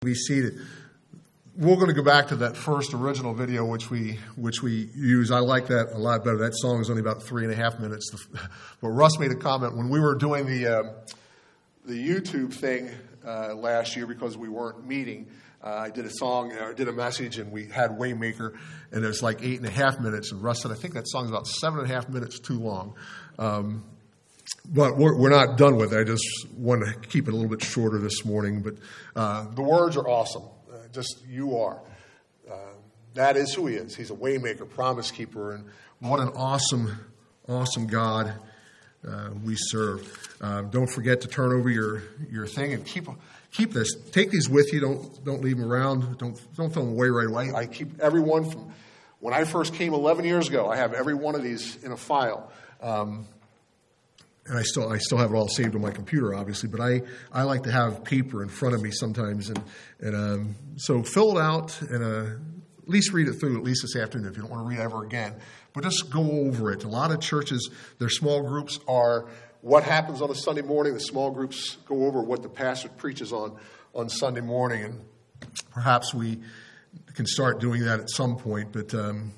Be seated. We're going to go back to that first original video, which we use. I like that a lot better. That song is only about 3.5 minutes. But Russ made a comment when we were doing the YouTube thing last year because we weren't meeting. I did a song, I did a message, and we had Waymaker, and it was like 8.5 minutes. And Russ said, I think that song is about 7.5 minutes too long. But we're not done with it. I just want to keep it a little bit shorter this morning. But the words are awesome. Just you are. That is who he is. He's a waymaker, promise keeper, and what an awesome God we serve. Don't forget to turn over your thing and keep this. Take these with you. Don't leave them around. Don't throw them away right away. I keep everyone from when I first came 11 years ago. I have every one of these in a file. And I still have it all saved on my computer, obviously, but I like to have paper in front of me sometimes, and so fill it out and at least read it through at least this afternoon if you don't want to read it ever again. But just go over it. A lot of churches, their small groups are what happens on a Sunday morning. The small groups go over what the pastor preaches on Sunday morning, and perhaps we can start doing that at some point, but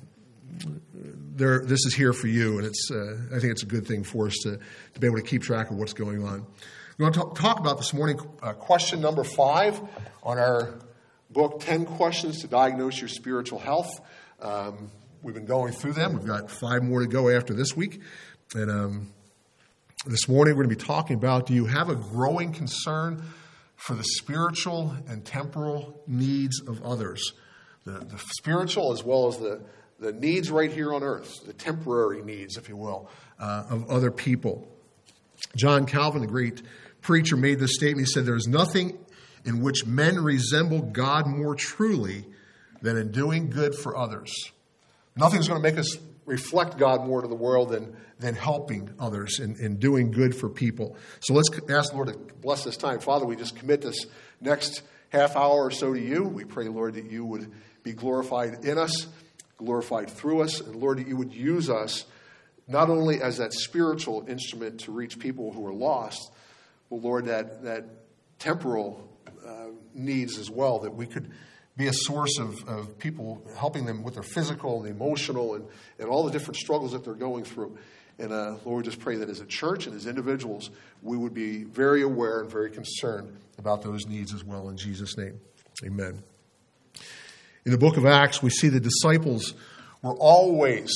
this is here for you, and I think it's a good thing for us to be able to keep track of what's going on. We want to talk about this morning question number 5 on our book, 10 Questions to Diagnose Your Spiritual Health. We've been going through them. We've got 5 more to go after this week. And this morning we're going to be talking about, do you have a growing concern for the spiritual and temporal needs of others? The spiritual as well as the needs right here on earth, the temporary needs, if you will, of other people. John Calvin, the great preacher, made this statement. He said, there is nothing in which men resemble God more truly than in doing good for others. Nothing's going to make us reflect God more to the world than helping others and doing good for people. So let's ask the Lord to bless this time. Father, we just commit this next half hour or so to you. We pray, Lord, that you would be glorified in us, glorified through us, and Lord, that you would use us not only as that spiritual instrument to reach people who are lost, but Lord, that temporal needs as well, that we could be a source of people, helping them with their physical and emotional and all the different struggles that they're going through. And Lord, just pray that as a church and as individuals, we would be very aware and very concerned about those needs as well. In Jesus' name, amen. In the book of Acts, we see the disciples were always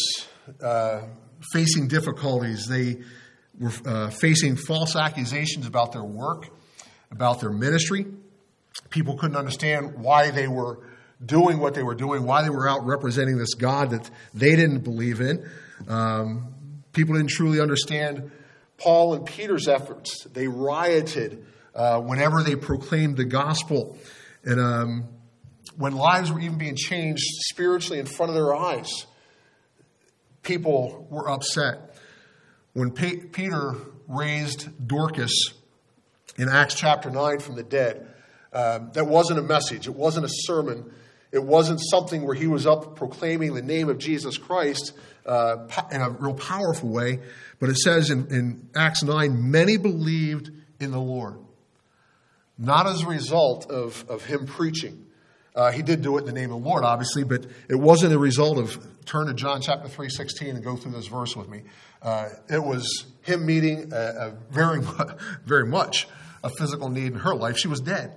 facing difficulties. They were facing false accusations about their work, about their ministry. People couldn't understand why they were doing what they were doing, why they were out representing this God that they didn't believe in. People didn't truly understand Paul and Peter's efforts. They rioted whenever they proclaimed the gospel. And when lives were even being changed spiritually in front of their eyes, people were upset. When Peter raised Dorcas in Acts chapter 9 from the dead, that wasn't a message. It wasn't a sermon. It wasn't something where he was up proclaiming the name of Jesus Christ in a real powerful way. But it says in Acts 9, many believed in the Lord. Not as a result of him preaching. He did do it in the name of the Lord, obviously, but it wasn't a result of, turn to John chapter 3:16 and go through this verse with me. It was him meeting very, very much a physical need in her life. She was dead.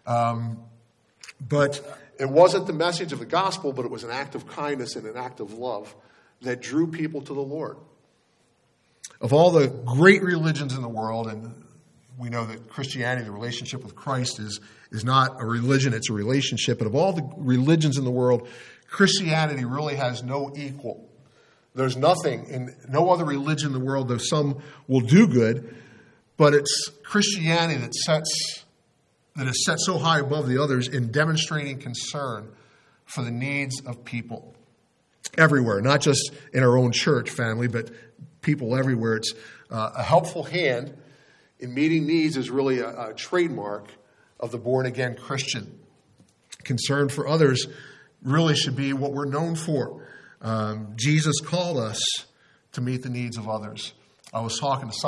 But it wasn't the message of the gospel, but it was an act of kindness and an act of love that drew people to the Lord. Of all the great religions in the world, and we know that Christianity, the relationship with Christ, is not a religion, it's a relationship. But of all the religions in the world, Christianity really has no equal. There's nothing in no other religion in the world, though some will do good, but it's Christianity that is set so high above the others in demonstrating concern for the needs of people everywhere, not just in our own church family, but people everywhere. It's a helpful hand in meeting needs is really a trademark of the born-again Christian. Concern for others really should be what we're known for. Jesus called us to meet the needs of others. I was talking to some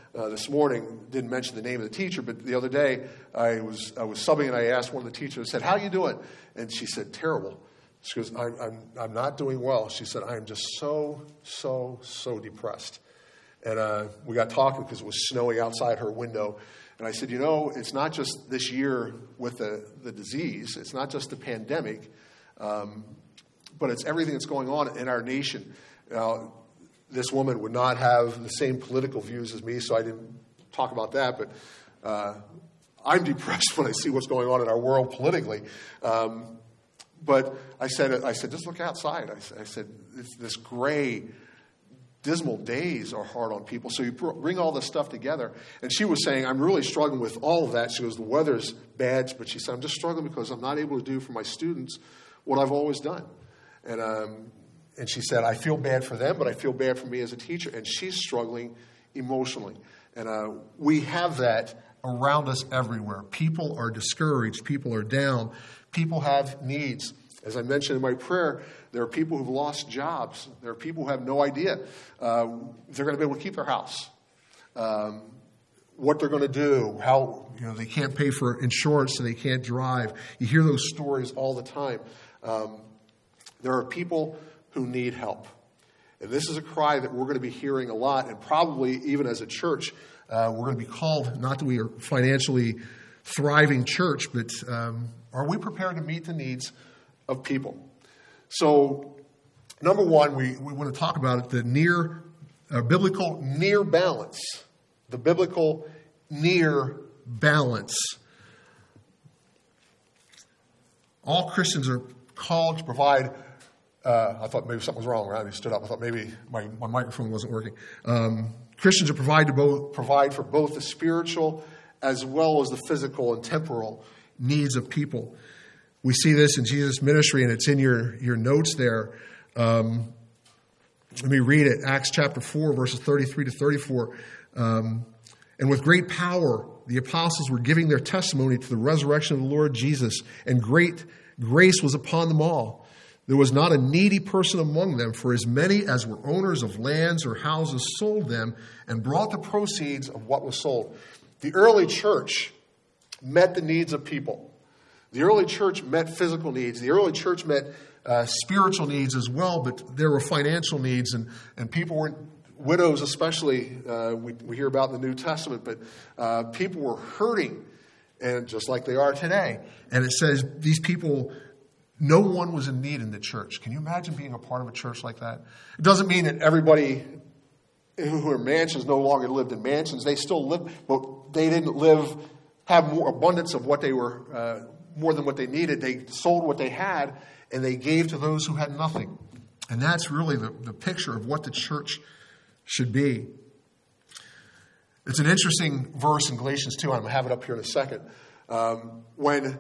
this morning, didn't mention the name of the teacher, but the other day I was subbing and I asked one of the teachers, I said, "How are you doing?" And she said, "Terrible." She goes, I'm not doing well. She said, "I am just so depressed." And we got talking because it was snowing outside her window. And I said, it's not just this year with the disease. It's not just the pandemic, but it's everything that's going on in our nation. Now, this woman would not have the same political views as me, so I didn't talk about that. But I'm depressed when I see what's going on in our world politically. But I said, just look outside. I said, this gray, dismal days are hard on people. So you bring all this stuff together. And she was saying, I'm really struggling with all of that. She goes, the weather's bad. But she said, I'm just struggling because I'm not able to do for my students what I've always done. And she said, I feel bad for them, but I feel bad for me as a teacher. And she's struggling emotionally. And we have that around us everywhere. People are discouraged. People are down. People have needs. As I mentioned in my prayer, there are people who've lost jobs. There are people who have no idea they're going to be able to keep their house, what they're going to do, how they can't pay for insurance so they can't drive. You hear those stories all the time. There are people who need help. And this is a cry that we're going to be hearing a lot, and probably even as a church, we're going to be called, not that we are financially thriving church, but are we prepared to meet the needs of people? So, number one, we want to talk about it, the biblical near balance. The biblical near balance. All Christians are called to provide. I thought maybe something was wrong. Right? I stood up. I thought maybe my microphone wasn't working. Christians are provide for both the spiritual as well as the physical and temporal needs of people. We see this in Jesus' ministry, and it's in your notes there. Let me read it. Acts chapter 4, verses 33 to 34. And with great power, the apostles were giving their testimony to the resurrection of the Lord Jesus, and great grace was upon them all. There was not a needy person among them, for as many as were owners of lands or houses sold them and brought the proceeds of what was sold. The early church met the needs of people. The early church met physical needs. The early church met spiritual needs as well, but there were financial needs, and people weren't, widows especially, we hear about in the New Testament, but people were hurting, and just like they are today. And it says these people, no one was in need in the church. Can you imagine being a part of a church like that? It doesn't mean that everybody who are mansions no longer lived in mansions. They still lived, but they didn't have more abundance of what they were, more than what they needed. They sold what they had, and they gave to those who had nothing. And that's really the picture of what the church should be. It's an interesting verse in Galatians 2. I'm going to have it up here in a second. When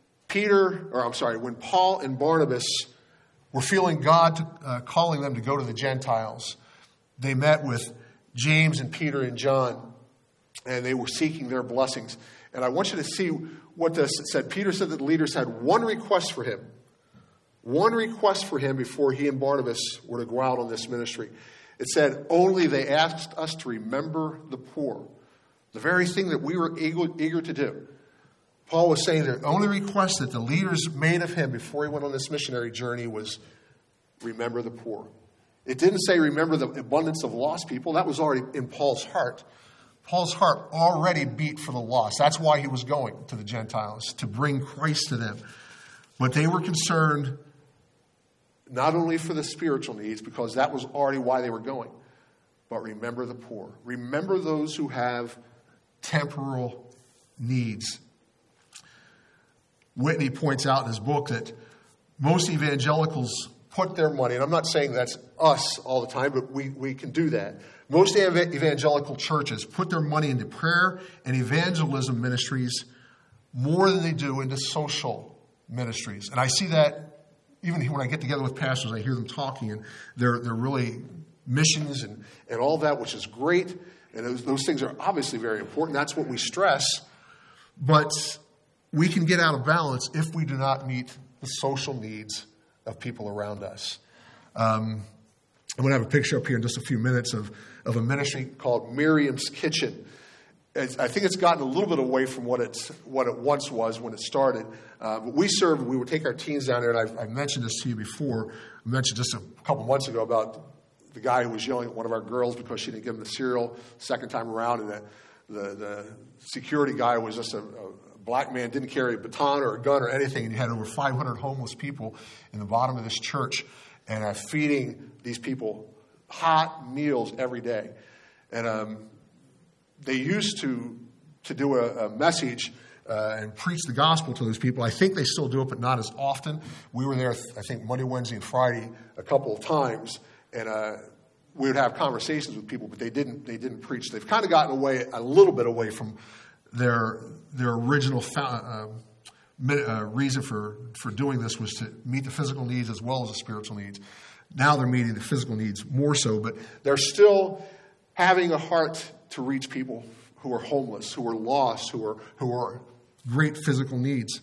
Paul and Barnabas were feeling God calling them to go to the Gentiles, they met with James and Peter and John, and they were seeking their blessings. And I want you to see what this said. Peter said that the leaders had one request for him. One request for him before he and Barnabas were to go out on this ministry. It said, only they asked us to remember the poor. The very thing that we were eager to do. Paul was saying the only request that the leaders made of him before he went on this missionary journey was remember the poor. It didn't say remember the abundance of lost people. That was already in Paul's heart. Paul's heart already beat for the lost. That's why he was going to the Gentiles, to bring Christ to them. But they were concerned not only for the spiritual needs, because that was already why they were going, but remember the poor. Remember those who have temporal needs. Whitney points out in his book that most evangelicals put their money, and I'm not saying that's us all the time, but we can do that. Most evangelical churches put their money into prayer and evangelism ministries more than they do into social ministries. And I see that even when I get together with pastors, I hear them talking, and they're really missions and all that, which is great. And those things are obviously very important. That's what we stress. But we can get out of balance if we do not meet the social needs of people around us. I'm going to have a picture up here in just a few minutes of a ministry called Miriam's Kitchen. I think it's gotten a little bit away from what it once was when it started. But we would take our teens down there, and I've mentioned this to you before. I mentioned just a couple months ago about the guy who was yelling at one of our girls because she didn't give him the cereal second time around, and the security guy was just a black man, didn't carry a baton or a gun or anything, and you had over 500 homeless people in the bottom of this church, and feeding these people hot meals every day. And they used to do a message and preach the gospel to those people. I think they still do it, but not as often. We were there, I think, Monday, Wednesday, and Friday a couple of times, and we would have conversations with people, but they didn't preach. They've kind of gotten a little bit away from their original reason for doing this was to meet the physical needs as well as the spiritual needs. Now they're meeting the physical needs more so, but they're still having a heart to reach people who are homeless, who are lost, who are great physical needs.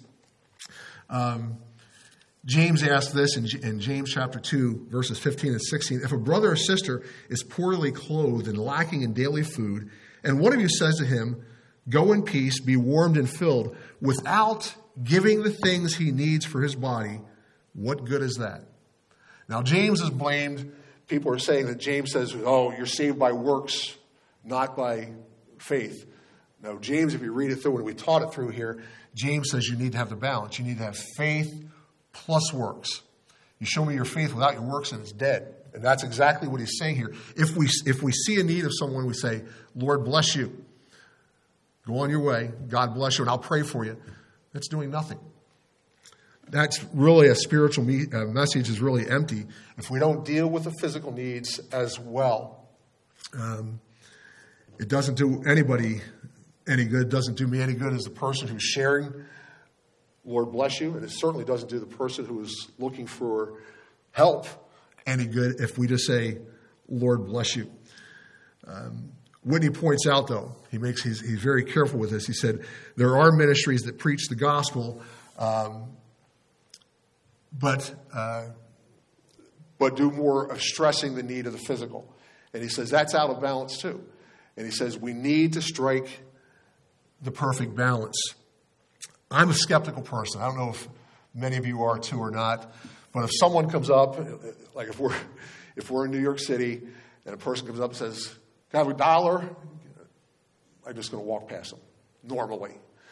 James asked this in James chapter 2, verses 15 and 16. If a brother or sister is poorly clothed and lacking in daily food, and one of you says to him, "Go in peace, be warmed and filled," without giving the things he needs for his body, what good is that? Now, James is blamed. People are saying that James says, oh, you're saved by works, not by faith. No, James, if you read it through, when we taught it through here, James says you need to have the balance. You need to have faith plus works. You show me your faith without your works and it's dead. And that's exactly what he's saying here. If we see a need of someone, we say, Lord bless you. Go on your way. God bless you, and I'll pray for you. That's doing nothing. That's really a spiritual message is really empty if we don't deal with the physical needs as well. It doesn't do anybody any good. It doesn't do me any good as the person who's sharing, Lord bless you. And it certainly doesn't do the person who is looking for help any good if we just say, Lord bless you. Whitney points out, though, he's very careful with this. He said, there are ministries that preach the gospel, but do more of stressing the need of the physical. And he says that's out of balance too. And he says we need to strike the perfect balance. I'm a skeptical person. I don't know if many of you are too or not, but if someone comes up, like if we're in New York City and a person comes up and says, "Can I have $1?" I'm just going to walk past them normally.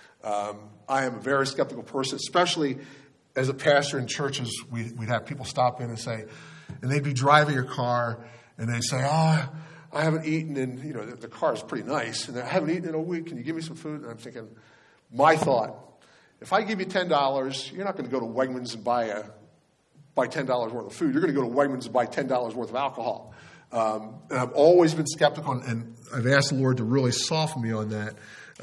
I am a very skeptical person, especially as a pastor in churches. We'd have people stop in and say, and they'd be driving a car, and they'd say, I haven't eaten in, the car is pretty nice, and I haven't eaten in a week. Can you give me some food? And I'm thinking, my thought, if I give you $10, you're not going to go to Wegmans and buy $10 worth of food. You're going to go to Wegmans and buy $10 worth of alcohol. And I've always been skeptical, and I've asked the Lord to really soften me on that.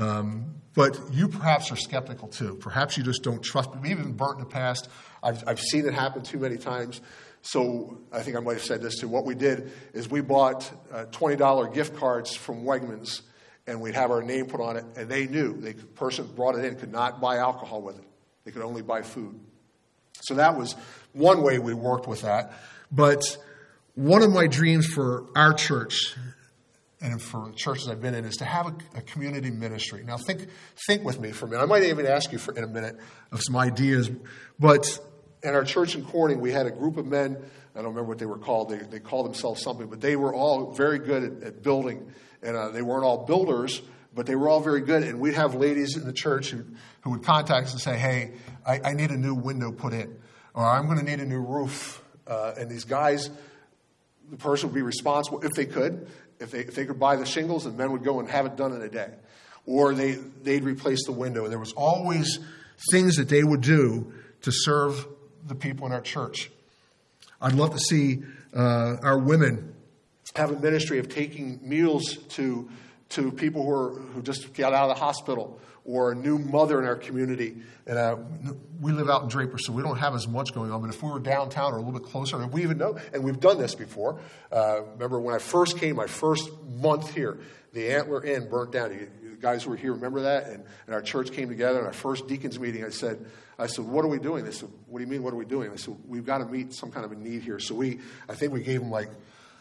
But you perhaps are skeptical too. Perhaps you just don't trust me. We've been burnt in the past. I've seen it happen too many times. So I think I might have said this too. What we did is we bought $20 gift cards from Wegmans, and we'd have our name put on it, and they knew the person who brought it in could not buy alcohol with it. They could only buy food. So that was one way we worked with that. But one of my dreams for our church and for the churches I've been in is to have a community ministry. Now think with me for a minute. I might even ask you in a minute of some ideas. But at our church in Corning, we had a group of men. I don't remember what they were called. They called themselves something, but they were all very good at building. And they weren't all builders, but they were all very good. And we'd have ladies in the church who would contact us and say, hey, I need a new window put in, or I'm going to need a new roof. And these guys, the person would be responsible if they could. If they could buy the shingles, the men would go and have it done in a day. Or they'd replace the window. And there was always things that they would do to serve the people in our church. I'd love to see our women have a ministry of taking meals to people who just got out of the hospital, or a new mother in our community. And we live out in Draper, so we don't have as much going on. But if we were downtown or a little bit closer, and we even know, and we've done this before. Remember when I first came, my first month here, the Antler Inn burnt down. You guys who were here remember that? And our church came together, and our first deacons meeting, I said, what are we doing? They said, what do you mean, what are we doing? I said, we've got to meet some kind of a need here. So I think we gave them like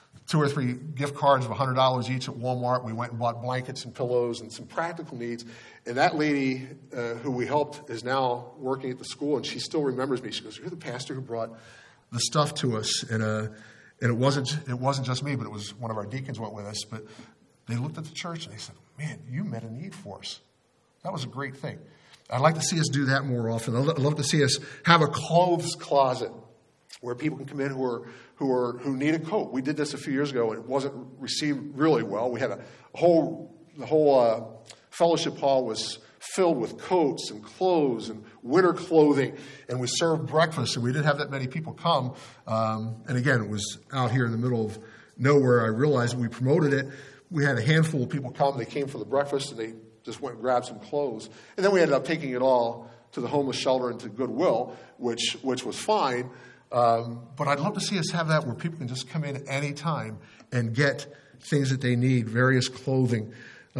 2 or 3 gift cards of $100 each at Walmart. We went and bought blankets and pillows and some practical needs. And that lady who we helped is now working at the school, and she still remembers me. She goes, "You're the pastor who brought the stuff to us." And it wasn't just me, but it was one of our deacons went with us. But they looked at the church and they said, "Man, you met a need for us." That was a great thing. I'd like to see us do that more often. I'd love to see us have a clothes closet where people can come in who need a coat. We did this a few years ago, and it wasn't received really well. We had the whole fellowship hall was filled with coats and clothes and winter clothing, and we served breakfast, and we didn't have that many people come. And again, it was out here in the middle of nowhere. I realized we promoted it. We had a handful of people come. They came for the breakfast, and they just went and grabbed some clothes. And then we ended up taking it all to the homeless shelter and to Goodwill, which was fine. But I'd love to see us have that where people can just come in any time and get things that they need, various clothing.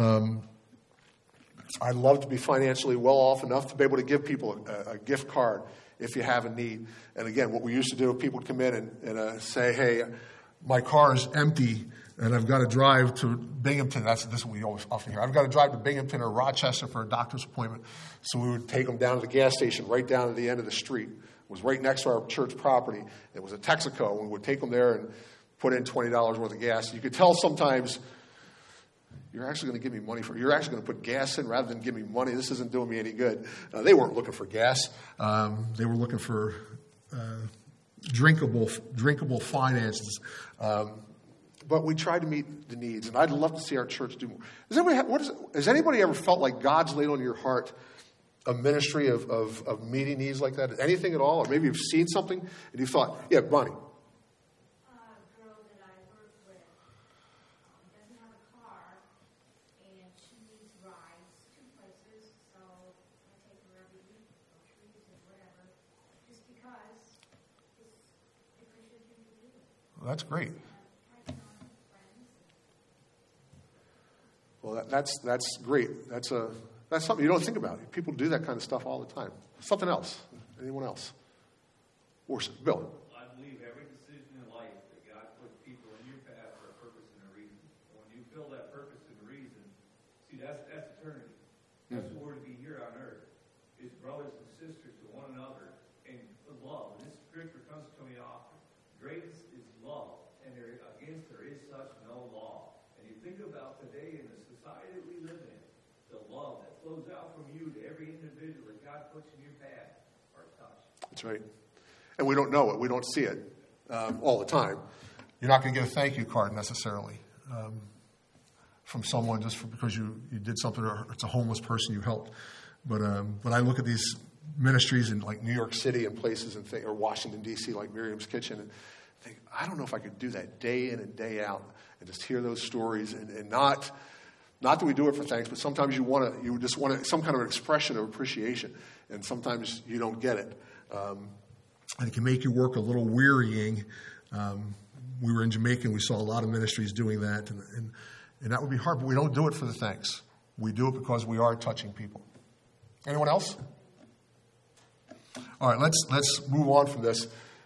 I'd love to be financially well off enough to be able to give people a gift card if you have a need. And again, what we used to do, people would come in and say, "Hey, my car is empty and I've got to drive to Binghamton." This is what we always often hear. "I've got to drive to Binghamton or Rochester for a doctor's appointment." So we would take them down to the gas station right down to the end of the street. It was right next to our church property. It was a Texaco. We would take them there and put in $20 worth of gas. You could tell sometimes, you're actually going to give me money you're actually going to put gas in rather than give me money. This isn't doing me any good. They weren't looking for gas. They were looking for drinkable finances. But we tried to meet the needs, and I'd love to see our church do more. Has anybody ever felt like God's laid on your heart a ministry of meeting needs like that? Anything at all? Or maybe you've seen something and you thought, "Yeah, Bonnie." Well, that's great. Well, that's great. That's something you don't think about. People do that kind of stuff all the time. Something else. Anyone else? Bill. I believe every decision in life that God puts people in your path for a purpose and a reason. When you feel that purpose and reason, see, that's eternity. That's what we're to be here on earth. Is brothers and sisters to one another in love. And this scripture comes to me often. Greatest is love, and against there is such no law. And you think about today in the society that we live in, the love that flows out from you to every individual that God puts in your path are touched. That's right. And we don't know it. We don't see it all the time. You're not going to get a thank you card necessarily from someone just because you did something, or it's a homeless person you helped. But I look at these ministries in like New York City and places or Washington, D.C., like Miriam's Kitchen, and think, I don't know if I could do that day in and day out and just hear those stories and not that we do it for thanks, but sometimes you just want some kind of expression of appreciation, and sometimes you don't get it. And it can make your work a little wearying. We were in Jamaica and we saw a lot of ministries doing that, and that would be hard, but we don't do it for the thanks. We do it because we are touching people. Anyone else? All right, let's move on from this.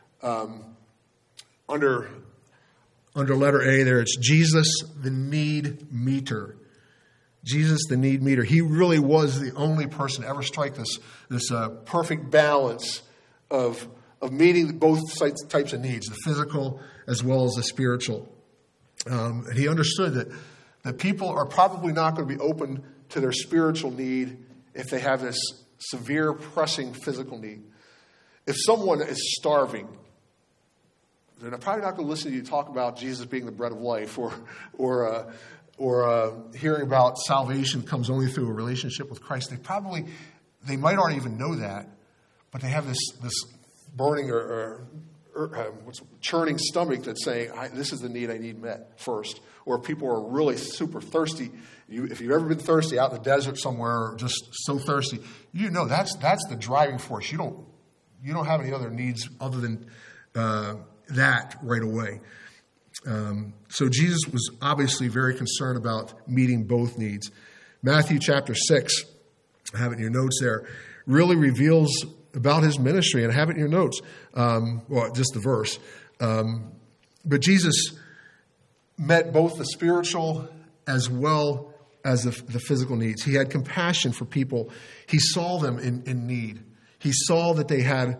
Under letter A there, it's Jesus, the need meter. Jesus, the need meter. He really was the only person to ever strike this perfect balance of meeting both types of needs, the physical as well as the spiritual. And he understood that people are probably not going to be open to their spiritual need if they have this severe, pressing physical need. If someone is starving, they're probably not going to listen to you talk about Jesus being the bread of life, or hearing about salvation comes only through a relationship with Christ. They might already even know that, but they have this burning or churning stomach that's saying, this is the need I need met first. Or people are really super thirsty. If you've ever been thirsty out in the desert somewhere, or just so thirsty, you know that's the driving force. You don't have any other needs other than that right away. So Jesus was obviously very concerned about meeting both needs. Matthew chapter 6, I have it in your notes there, really reveals about his ministry, and I have it in your notes. Well, just the verse. But Jesus met both the spiritual as well as the physical needs. He had compassion for people. He saw them in need. He saw that they had,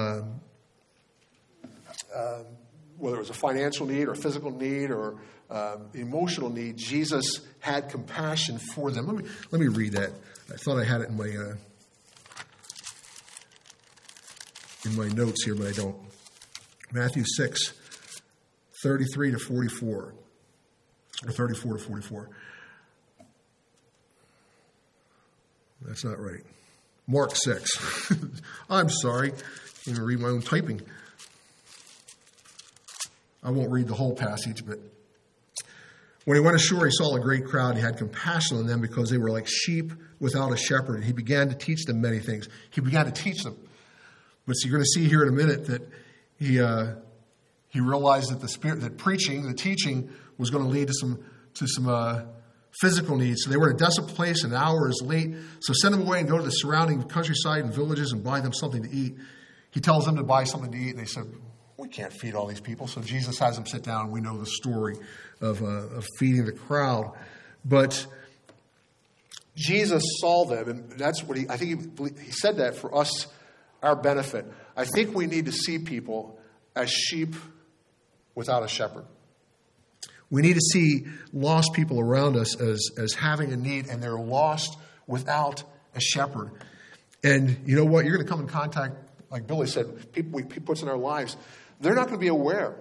whether it was a financial need or physical need or emotional need, Jesus had compassion for them. Let me read that. I thought I had it in my notes here, but I don't. Matthew 6, 33 to 44, or 34 to 44. That's not right. Mark 6. I'm sorry. Can't even read my own typing. I won't read the whole passage, but when he went ashore, he saw a great crowd. He had compassion on them because they were like sheep without a shepherd. And he began to teach them many things. He began to teach them. But so you're going to see here in a minute that he realized that the teaching was going to lead to some physical needs. So they were in a desolate place, and an hour is late. So send them away and go to the surrounding countryside and villages and buy them something to eat. He tells them to buy something to eat, and they said, we can't feed all these people. So Jesus has them sit down, and we know the story of feeding the crowd. But Jesus saw them, and that's what he said that for us, our benefit. I think we need to see people as sheep without a shepherd. We need to see lost people around us as having a need, and they're lost without a shepherd. And you know what? You're going to come in contact, like Billy said, people he puts in our lives. They're not going to be aware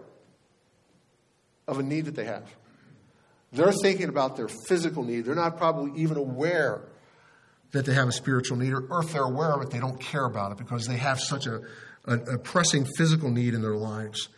of a need that they have. They're thinking about their physical need. They're not probably even aware that they have a spiritual need, or if they're aware of it, they don't care about it because they have such a pressing physical need in their lives.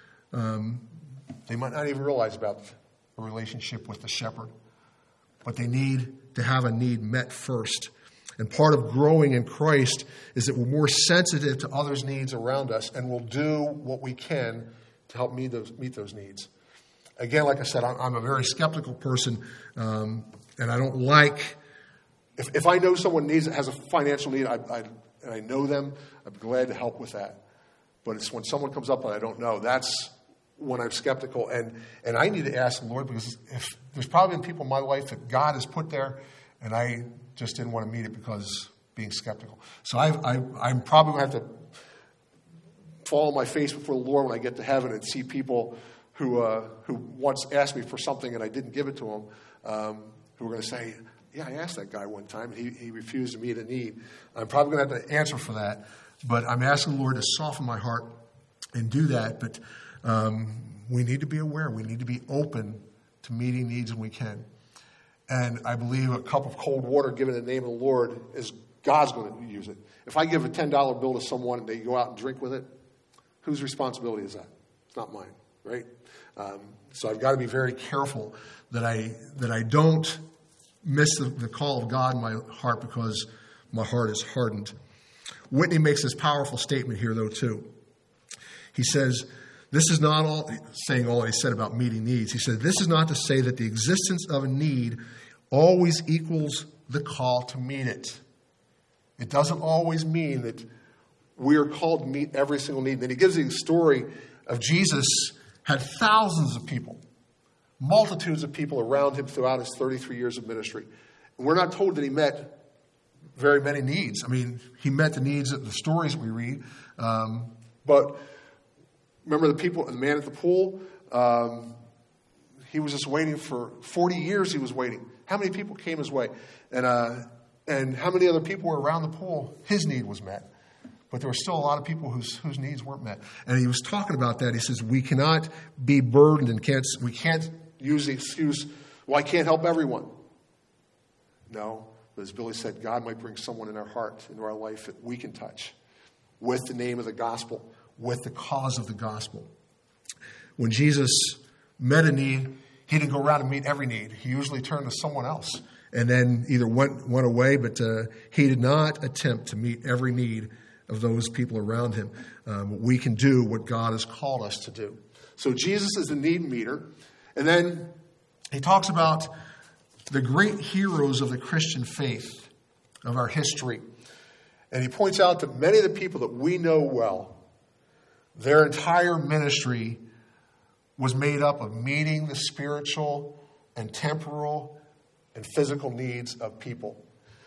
They might not even realize about a relationship with the shepherd, but they need to have a need met first. And part of growing in Christ is that we're more sensitive to others' needs around us, and we'll do what we can to help meet those needs. Again, like I said, I'm a very skeptical person, and I don't like, if I know someone has a financial need, and I know them, I'm glad to help with that. But it's when someone comes up and I don't know, that's when I'm skeptical. And I need to ask the Lord, because if there's probably been people in my life that God has put there, and I just didn't want to meet it because being skeptical. So I'm probably going to have to fall on my face before the Lord when I get to heaven and see people who once asked me for something and I didn't give it to them, who are going to say, yeah, I asked that guy one time, and he refused to meet a need. I'm probably going to have to answer for that, but I'm asking the Lord to soften my heart and do that. But we need to be aware. We need to be open to meeting needs when we can. And I believe a cup of cold water given in the name of the Lord is God's going to use it. If I give a $10 bill to someone and they go out and drink with it, whose responsibility is that? It's not mine, right? So I've got to be very careful that I don't miss the call of God in my heart because my heart is hardened. Whitney makes this powerful statement here, though, too. He says, this is not all saying all he said about meeting needs. He said, this is not to say that the existence of a need always equals the call to meet it. It doesn't always mean that we are called to meet every single need. Then he gives the story of Jesus had thousands of people, multitudes of people around him throughout his 33 years of ministry. And we're not told that he met very many needs. I mean, he met the needs of the stories we read. But remember the man at the pool? He was just waiting for 40 years. He was waiting. How many people came his way? And how many other people were around the pool? His need was met. But there were still a lot of people whose needs weren't met. And he was talking about that. He says, we cannot be burdened and we can't use the excuse, well, I can't help everyone. No, but as Billy said, God might bring someone in our heart, into our life that we can touch with the name of the gospel, with the cause of the gospel. When Jesus met a need, he didn't go around and meet every need. He usually turned to someone else and then either went away, but he did not attempt to meet every need of those people around him. We can do what God has called us to do. So Jesus is the need meter. And then he talks about the great heroes of the Christian faith, of our history. And he points out that many of the people that we know well, their entire ministry was made up of meeting the spiritual and temporal and physical needs of people.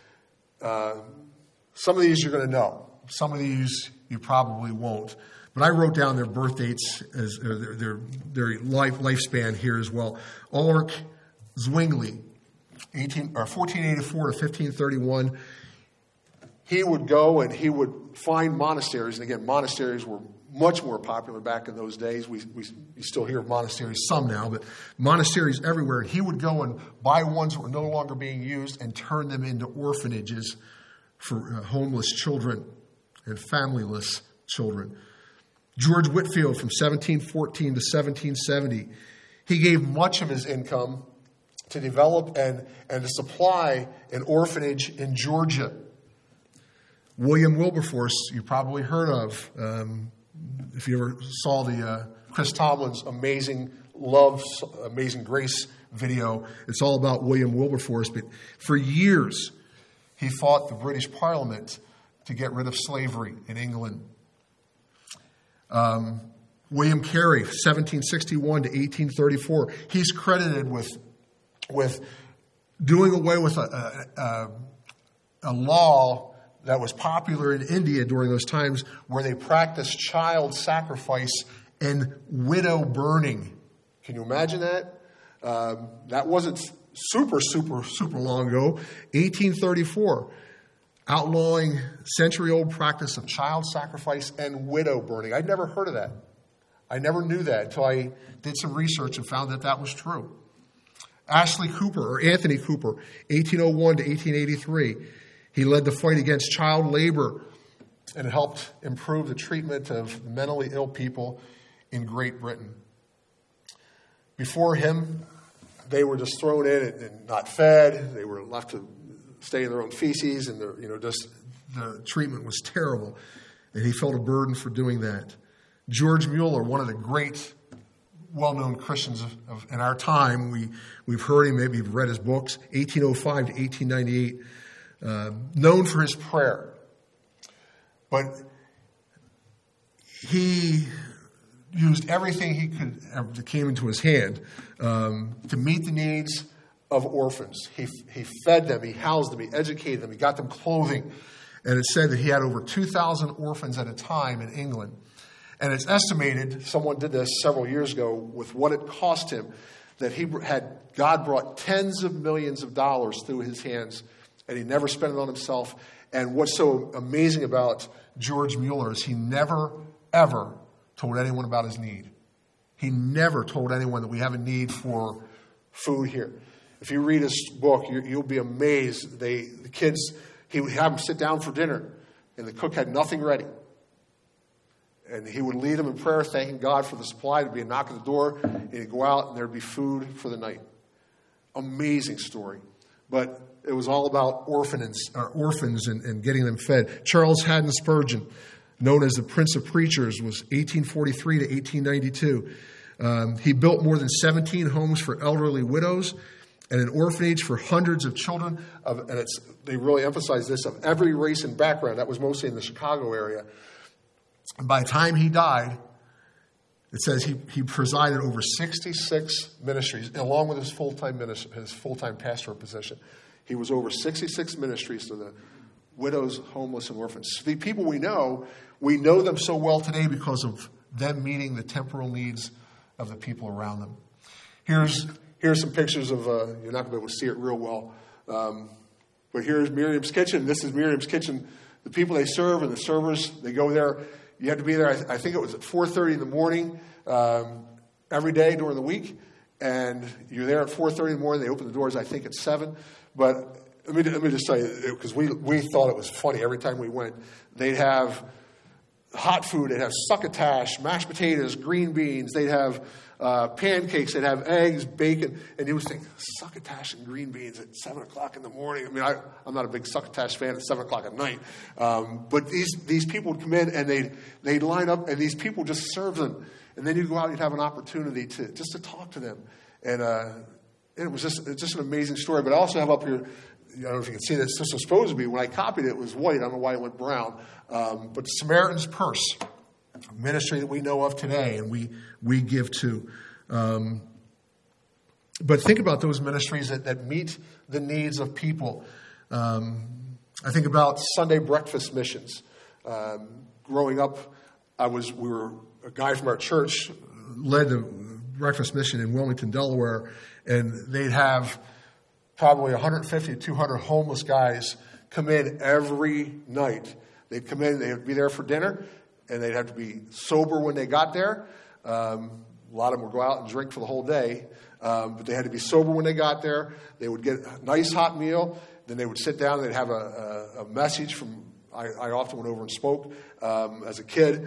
Some of these you're going to know. Some of these you probably won't. But I wrote down their birth dates, as their lifespan here as well. Ulrich Zwingli, 1484 to 1531. He would go and he would find monasteries. And again, monasteries were much more popular back in those days. We still hear of monasteries, some now, but monasteries everywhere. And he would go and buy ones that were no longer being used and turn them into orphanages for homeless children and familyless children. George Whitefield from 1714 to 1770. He gave much of his income to develop and to supply an orphanage in Georgia. William Wilberforce, you probably heard of. If you ever saw the Chris Tomlin's Amazing Grace video, it's all about William Wilberforce. But for years, he fought the British Parliament to get rid of slavery in England. William Carey, 1761 to 1834. He's credited with doing away with a law that was popular in India during those times where they practiced child sacrifice and widow burning. Can you imagine that? That wasn't super long ago. 1834. Outlawing century-old practice of child sacrifice and widow burning. I'd never heard of that. I never knew that until I did some research and found that was true. Anthony Cooper, 1801 to 1883. He led the fight against child labor and helped improve the treatment of mentally ill people in Great Britain. Before him, they were just thrown in and not fed. They were left to stay in their own feces, and the treatment was terrible. And he felt a burden for doing that. George Mueller, one of the great, well-known Christians in our time, we've heard him, maybe you've read his books, 1805 to 1898, known for his prayer. But he used everything he could that came into his hand to meet the needs of orphans. He fed them, he housed them, he educated them, he got them clothing. And it said that he had over 2,000 orphans at a time in England. And it's estimated, someone did this several years ago, with what it cost him, that God brought tens of millions of dollars through his hands, and he never spent it on himself. And what's so amazing about George Mueller is he never, ever told anyone about his need. He never told anyone that we have a need for food here. If you read his book, you'll be amazed. The kids, he would have them sit down for dinner, and the cook had nothing ready. And he would lead them in prayer, thanking God for the supply. There'd be a knock at the door, and he'd go out, and there'd be food for the night. Amazing story. But it was all about orphans and getting them fed. Charles Haddon Spurgeon, known as the Prince of Preachers, was 1843 to 1892. He built more than 17 homes for elderly widows and an orphanage for hundreds of children. They really emphasize this, of every race and background. That was mostly in the Chicago area. And by the time he died, it says he presided over 66 ministries, along with his full-time pastor position. He was over 66 ministries to the widows, homeless, and orphans. The people we know them so well today because of them meeting the temporal needs of the people around them. Here's some pictures of, you're not going to be able to see it real well, but here's Miriam's Kitchen. This is Miriam's Kitchen. The people they serve and the servers, they go there. You have to be there, I think it was at 4:30 in the morning every day during the week. And you're there at 4:30 in the morning. They open the doors, I think, at 7. But let me just tell you, because we thought it was funny every time we went. They'd have hot food. They'd have succotash, mashed potatoes, green beans. They'd have pancakes. They'd have eggs, bacon. And you would think, succotash and green beans at 7 o'clock in the morning. I mean, I'm not a big succotash fan at 7 o'clock at night. But these people would come in and they'd line up, and these people just serve them. And then you'd go out and you'd have an opportunity to talk to them. And it was just an amazing story. But I also have up here, I don't know if you can see this. This was supposed to be, when I copied it was white. I don't know why it went brown. But Samaritan's Purse, a ministry that we know of today and we give to. But think about those ministries that meet the needs of people. I think about Sunday breakfast missions. Growing up, a guy from our church led the breakfast mission in Wilmington, Delaware, and they'd have probably 150 to 200 homeless guys come in every night. They'd come in, they'd be there for dinner, and they'd have to be sober when they got there. A lot of them would go out and drink for the whole day, but they had to be sober when they got there. They would get a nice hot meal, then they would sit down, and they'd have a message from, I often went over and spoke as a kid,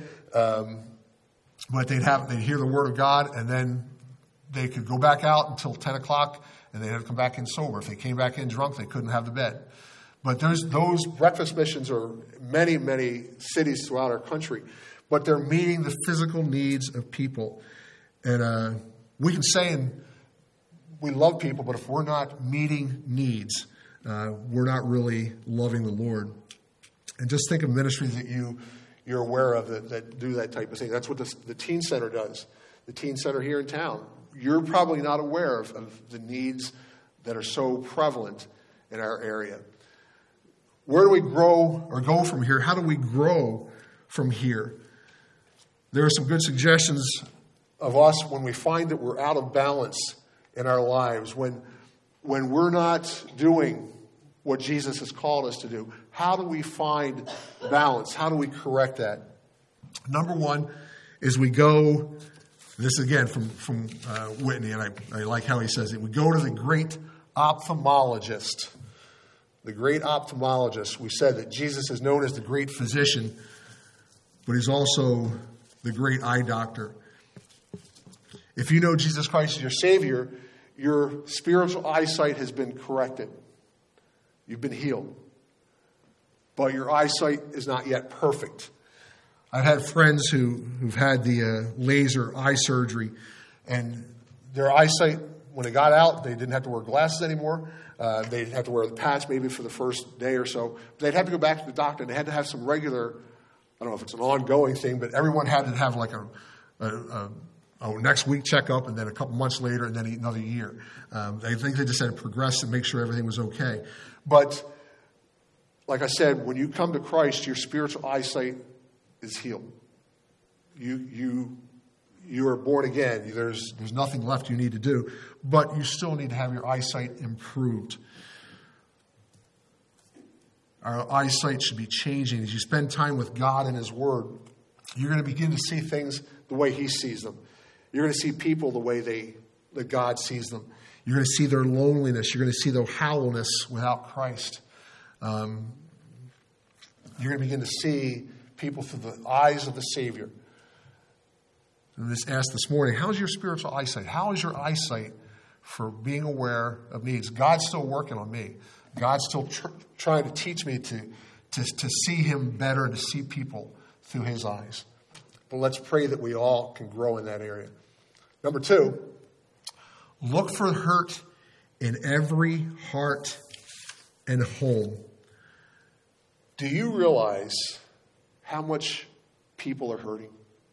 but they'd hear the word of God, and then they could go back out until 10 o'clock, and they'd have to come back in sober. If they came back in drunk, they couldn't have the bed. But those breakfast missions are many, many cities throughout our country, but they're meeting the physical needs of people. And we can say we love people, but if we're not meeting needs, we're not really loving the Lord. And just think of ministries that you're aware of that do that type of thing. That's what the Teen Center does. The Teen Center here in town. You're probably not aware of the needs that are so prevalent in our area. Where do we grow or go from here? How do we grow from here? There are some good suggestions of us when we find that we're out of balance in our lives, when we're not doing what Jesus has called us to do. How do we find balance? How do we correct that? Number one is we go, this again from Whitney, and I like how he says it, we go to the great ophthalmologist. The great ophthalmologist. We said that Jesus is known as the great physician, but he's also the great eye doctor. If you know Jesus Christ as your Savior, your spiritual eyesight has been corrected. You've been healed. But your eyesight is not yet perfect. I've had friends who've had the laser eye surgery, and their eyesight, when it got out, they didn't have to wear glasses anymore. They didn't have to wear the patch maybe for the first day or so. They'd have to go back to the doctor, and they had to have some regular, I don't know if it's an ongoing thing, but everyone had to have like a next week checkup, and then a couple months later, and then another year. I think they just had to progress and make sure everything was okay. But like I said, when you come to Christ, your spiritual eyesight is healed. You are born again. There's nothing left you need to do, but you still need to have your eyesight improved. Our eyesight should be changing. As you spend time with God and His Word, you're going to begin to see things the way He sees them. You're going to see people the way that God sees them. You're going to see their loneliness. You're going to see their hollowness without Christ. You're going to begin to see people through the eyes of the Savior. And this asked this morning, how's your spiritual eyesight? How is your eyesight for being aware of needs? God's still working on me. God's still trying to teach me to see Him better and to see people through His eyes. But let's pray that we all can grow in that area. Number two, look for hurt in every heart and home. Do you realize how much people are hurting?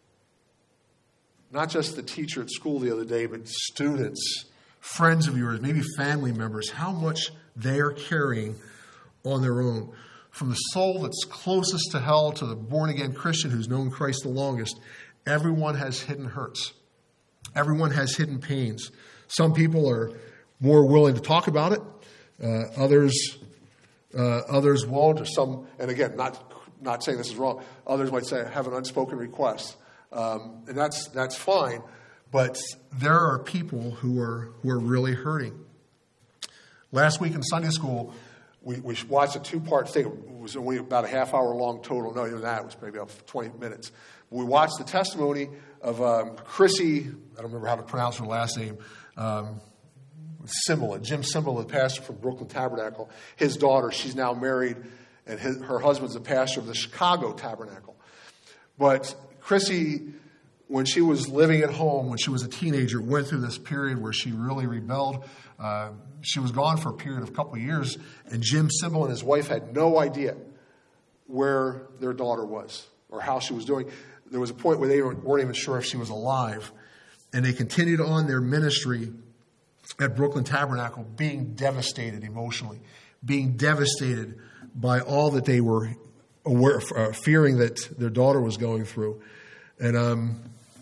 Not just the teacher at school the other day, but students, friends of yours, maybe family members, how much they are carrying on their own. From the soul that's closest to hell to the born-again Christian who's known Christ the longest, everyone has hidden hurts. Everyone has hidden pains. Some people are more willing to talk about it. Others won't. Or some, and again, not saying this is wrong. Others might say have an unspoken request. And that's fine, but there are people who are really hurting. Last week in Sunday school, we watched a two-part thing. It was only about a half hour long total. No, even that, it was maybe about 20 minutes. We watched the testimony of Chrissy, I don't remember how to pronounce her last name, Simula, Jim Simula, the pastor from Brooklyn Tabernacle. His daughter, she's now married, and her husband's the pastor of the Chicago Tabernacle. But Chrissy, when she was living at home, when she was a teenager, went through this period where she really rebelled. She was gone for a period of a couple of years, and Jim Simula and his wife had no idea where their daughter was or how she was doing. There was a point where they weren't even sure if she was alive. and they continued on their ministry at Brooklyn Tabernacle, being devastated emotionally, being devastated by all that they were aware, fearing that their daughter was going through. And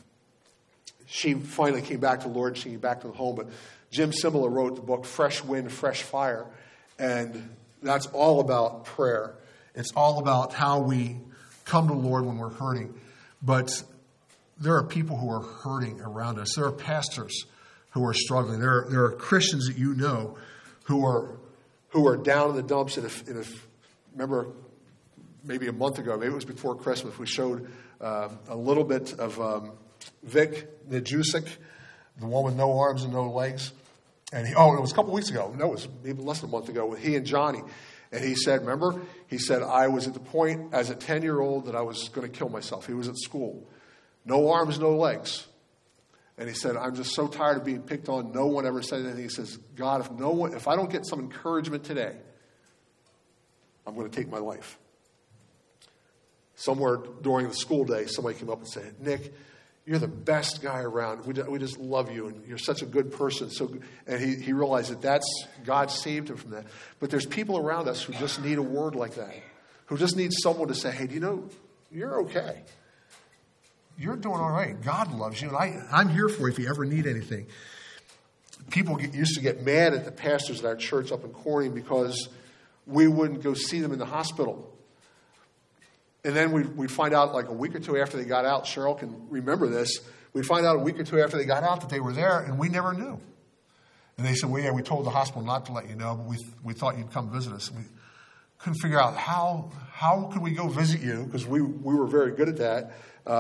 she finally came back to the Lord. She came back to the home. But Jim Cymbala wrote the book Fresh Wind, Fresh Fire. And that's all about prayer. It's all about how we come to the Lord when we're hurting. But there are people who are hurting around us. There are pastors who are struggling. There are Christians that you know who are down in the dumps. Remember, maybe a month ago, maybe it was before Christmas, we showed a little bit of Vic Najusik, the one with no arms and no legs. And it was a couple weeks ago. No, it was maybe less than a month ago. He and Johnny. And he said, remember, I was at the point as a 10-year-old that I was going to kill myself. He was at school. No arms, no legs. And he said, I'm just so tired of being picked on. No one ever said anything. He says, God, if I don't get some encouragement today, I'm going to take my life. Somewhere during the school day, somebody came up and said, Nick, you're the best guy around. We just love you, and you're such a good person. And he realized that God saved him from that. But there's people around us who just need a word like that, who just need someone to say, hey, you're okay. You're doing all right. God loves you, and I'm here for you if you ever need anything. People used to get mad at the pastors at our church up in Corning because we wouldn't go see them in the hospital. And then we'd find out like a week or two after they got out, Cheryl can remember this, we'd find out a week or two after they got out that they were there, and we never knew. And they said, well, yeah, we told the hospital not to let you know, but we thought you'd come visit us. And we couldn't figure out how could we go visit you, because we were very good at that.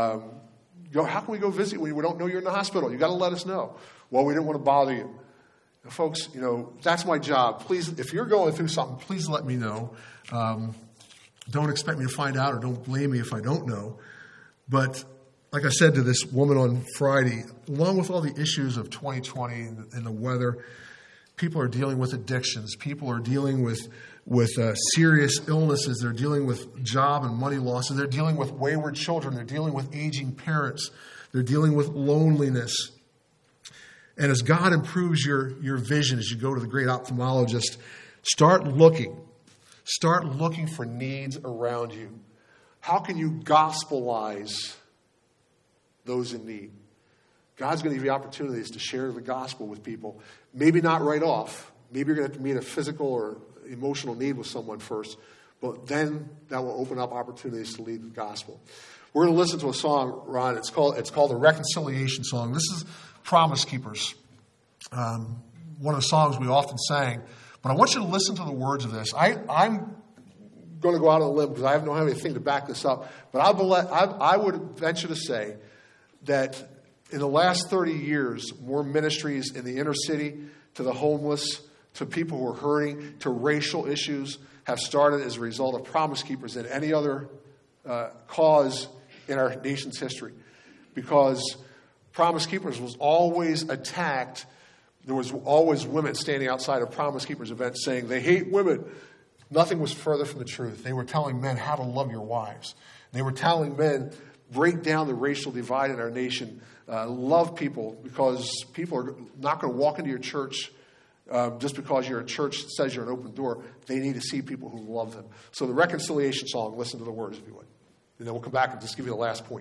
How can we go visit you when we don't know you're in the hospital? You got to let us know. Well, we didn't want to bother you. Now, folks, that's my job. Please, if you're going through something, please let me know. Don't expect me to find out, or don't blame me if I don't know. But like I said to this woman on Friday, along with all the issues of 2020 and the weather, people are dealing with addictions. People are dealing with serious illnesses. They're dealing with job and money losses. They're dealing with wayward children. They're dealing with aging parents. They're dealing with loneliness. And as God improves your vision as you go to the great ophthalmologist, start looking for needs around you. How can you gospelize those in need? God's going to give you opportunities to share the gospel with people. Maybe not right off. Maybe you're going to have to meet a physical or emotional need with someone first. But then that will open up opportunities to lead the gospel. We're going to listen to a song, Ron. It's called the Reconciliation Song. This is Promise Keepers. One of the songs we often sang. But I want you to listen to the words of this. I'm going to go out on a limb because I don't have anything to back this up. But I would venture to say that in the last 30 years, more ministries in the inner city, to the homeless, to people who are hurting, to racial issues, have started as a result of Promise Keepers than any other cause in our nation's history. Because Promise Keepers was always attacked. There was always women standing outside of Promise Keepers events saying they hate women. Nothing was further from the truth. They were telling men how to love your wives. They were telling men, break down the racial divide in our nation. Love people, because people are not going to walk into your church just because your church says you're an open door. They need to see people who love them. So the Reconciliation Song, listen to the words if you would. And then we'll come back and just give you the last point.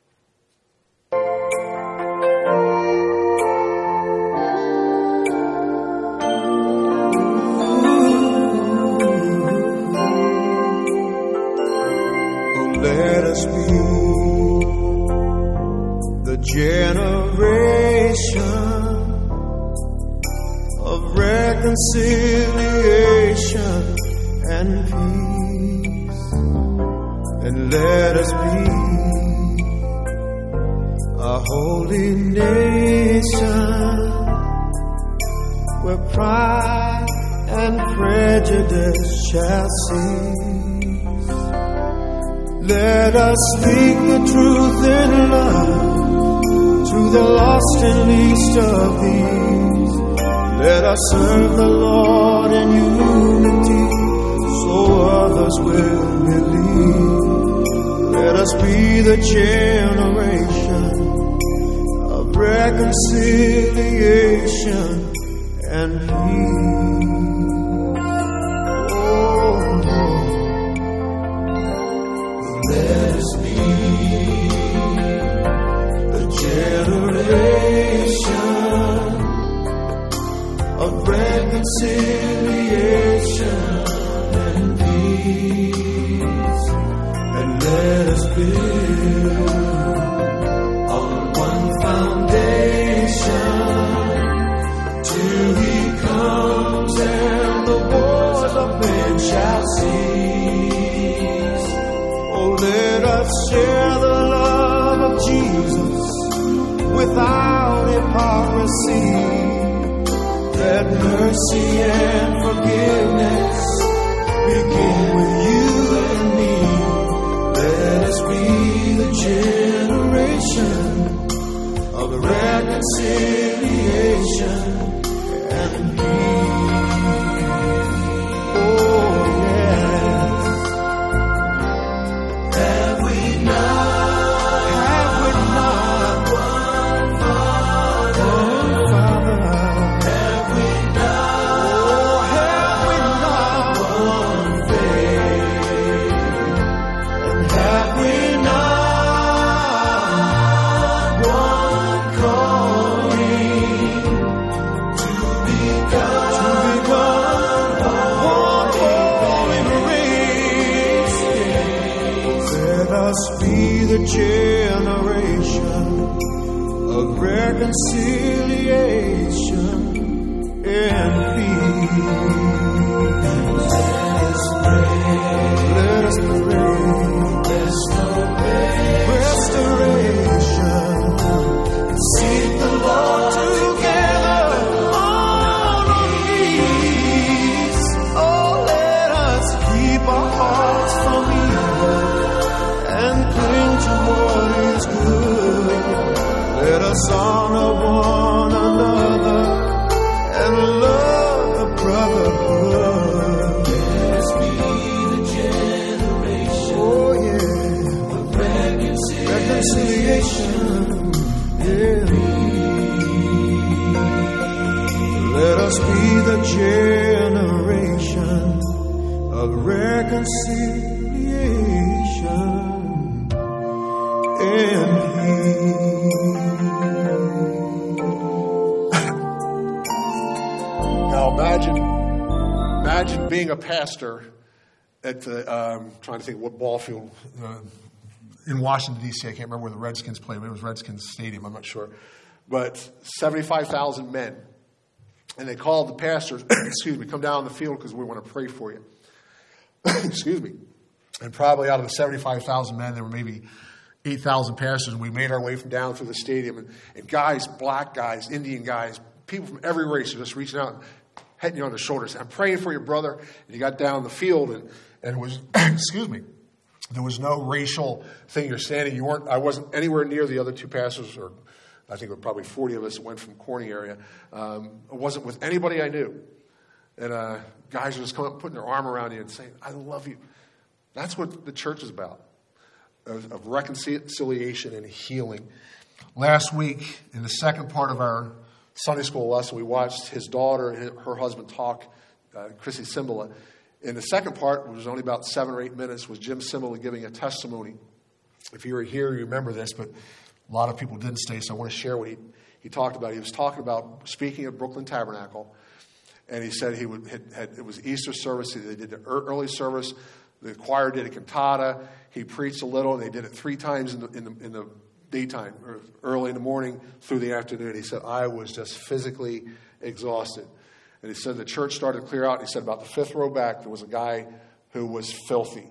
Let us be the generation of reconciliation and peace. And let us be a holy nation where pride and prejudice shall cease. Let us speak the truth in love to the lost and least of these. Let us serve the Lord in unity so others will believe. Let us be the generation of reconciliation and peace. Oh, let us be the generation of reconciliation and peace, and let us build on one foundation till He comes and the wars of men shall cease. Oh, let us share the love of Jesus without hypocrisy. Let mercy and forgiveness begin with you and me. Let us be the generation of reconciliation and peace. Oh, yes. Have we not one Father? Have we not one faith? And have we not one calling to become one holy race? Let us be the generation of reconciliation and peace. Let us pray. Restoration. Seek the Lord together on our knees. Oh, let us keep our hearts from evil and cling to what is good. Let us honor one another and love the brotherhood. Let us be the generation. Oh, yeah. Of reconciliation. Yeah. Let us be the generation of reconciliation and peace. Now imagine being a pastor at the, trying to think what ball field, in Washington, D.C. I can't remember where the Redskins played, but it was Redskins Stadium, I'm not sure. But 75,000 men. And they called the pastors, excuse me, come down the field because we want to pray for you. Excuse me. And probably out of the 75,000 men, there were maybe 8,000 pastors, and we made our way from down through the stadium. And guys, black guys, Indian guys, people from every race are just reaching out and hitting you on the shoulders. I'm praying for you, brother. And you got down the field, and it was, excuse me, there was no racial thing. You're standing. I wasn't anywhere near the other two pastors, or I think there were probably 40 of us that went from Corning area. I wasn't with anybody I knew. And guys would just come up, putting their arm around you and saying, I love you. That's what the church is about, of reconciliation and healing. Last week, in the second part of our Sunday school lesson, we watched his daughter and her husband talk, Chrissy Cymbala. In the second part, which was only about 7 or 8 minutes, was Jim Cymbala giving a testimony. If you were here, you remember this, but a lot of people didn't stay, so I want to share what he talked about. He was talking about speaking at Brooklyn Tabernacle, and he said it was Easter service. They did the early service. The choir did a cantata. He preached a little, and they did it 3 times in the daytime, or early in the morning through the afternoon. He said, I was just physically exhausted. And he said the church started to clear out. He said about the 5th row back, there was a guy who was filthy.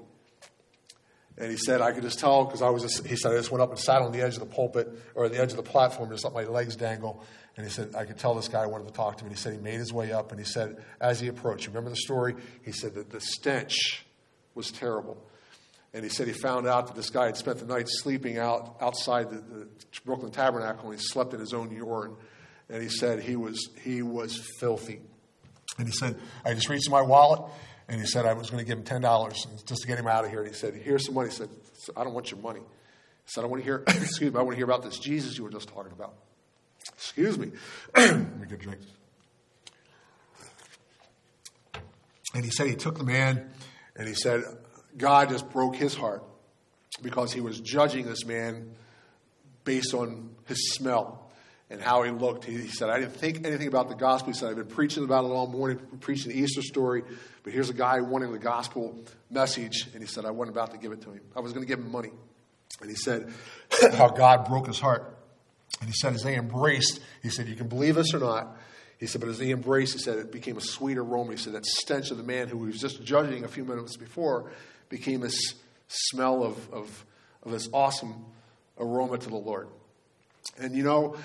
And he said, I could just tell because he said, I just went up and sat on the edge of the pulpit or the edge of the platform, just let my legs dangle. And he said, I could tell this guy wanted to talk to me. And he said he made his way up, and he said, as he approached, you remember the story? He said that the stench was terrible. And he said he found out that this guy had spent the night sleeping outside the Brooklyn Tabernacle, and he slept in his own urine. And he said he was filthy. And he said, I just reached in my wallet, and he said I was going to give him $10 just to get him out of here. And he said, here's some money. He said, I don't want your money. He said, I want to hear, I want to hear about this Jesus you were just talking about. Excuse me. Let me get a drink. And he said he took the man and he said God just broke his heart because he was judging this man based on his smell and how he looked. He said, I didn't think anything about the gospel. He said, I've been preaching about it all morning, preaching the Easter story, but here's a guy wanting the gospel message, and he said, I wasn't about to give it to him. I was going to give him money. And he said how God broke his heart. And he said, as they embraced, he said, you can believe this or not. He said, but as they embraced, he said, it became a sweet aroma. He said, that stench of the man who he was just judging a few minutes before became this smell of this awesome aroma to the Lord. And you know,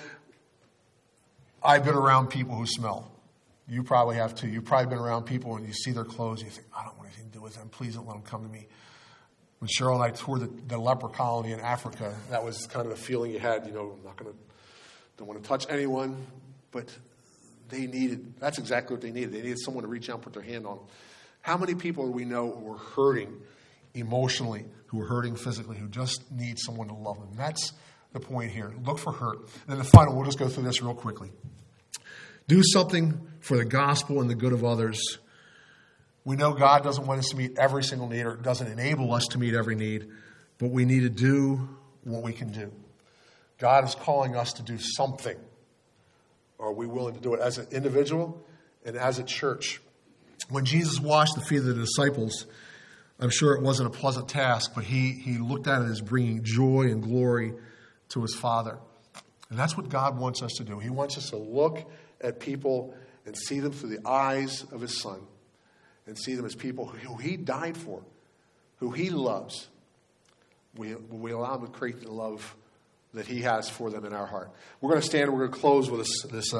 I've been around people who smell. You probably have too. You've probably been around people and you see their clothes and you think, I don't want anything to do with them. Please don't let them come to me. When Cheryl and I toured the leper colony in Africa, that was kind of the feeling you had, you know, don't want to touch anyone, but that's exactly what they needed. They needed someone to reach out and put their hand on them. How many people do we know who are hurting emotionally, who are hurting physically, who just need someone to love them? That's the point here. Look for hurt. And then the final, we'll just go through this real quickly. Do something for the gospel and the good of others. We know God doesn't want us to meet every single need, or doesn't enable us to meet every need, but we need to do what we can do. God is calling us to do something. Are we willing to do it as an individual and as a church? When Jesus washed the feet of the disciples, I'm sure it wasn't a pleasant task, but he looked at it as bringing joy and glory to his Father. And that's what God wants us to do. He wants us to look at people and see them through the eyes of his Son and see them as people who he died for, who he loves. We allow him to create the love that he has for them in our heart. We're going to stand and we're going to close with this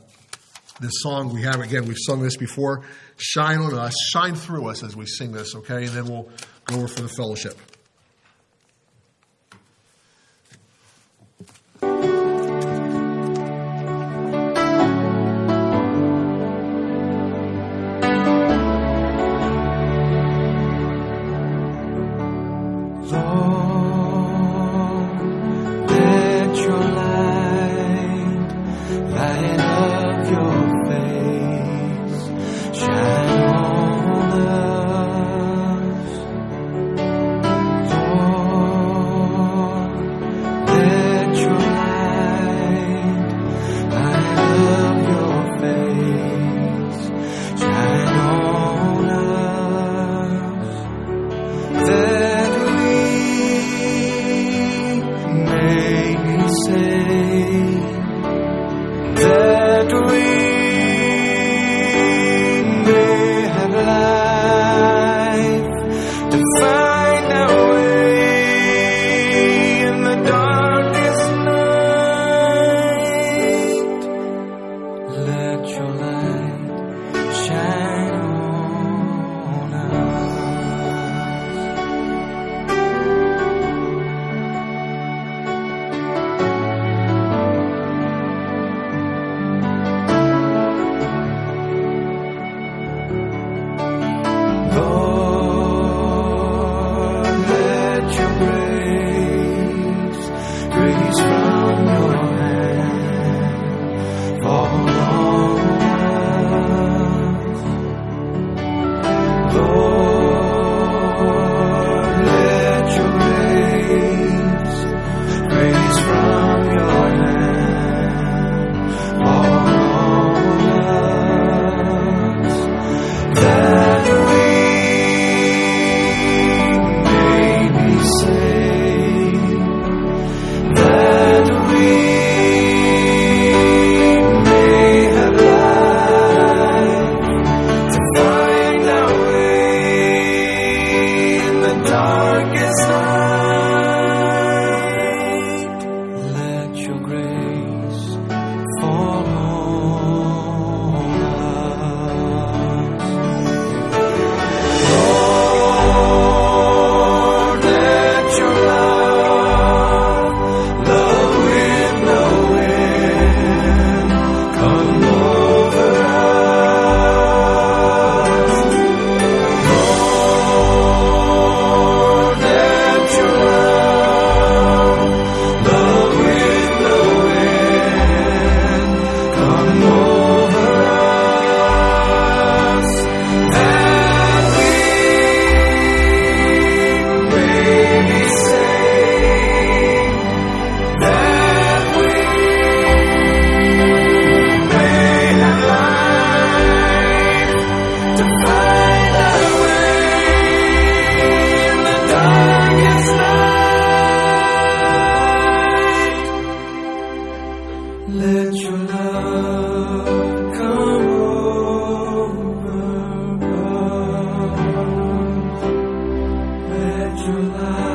song we have. Again, we've sung this before. Shine on us, shine through us as we sing this, okay? And then we'll go over for the fellowship. Shine on us. your light.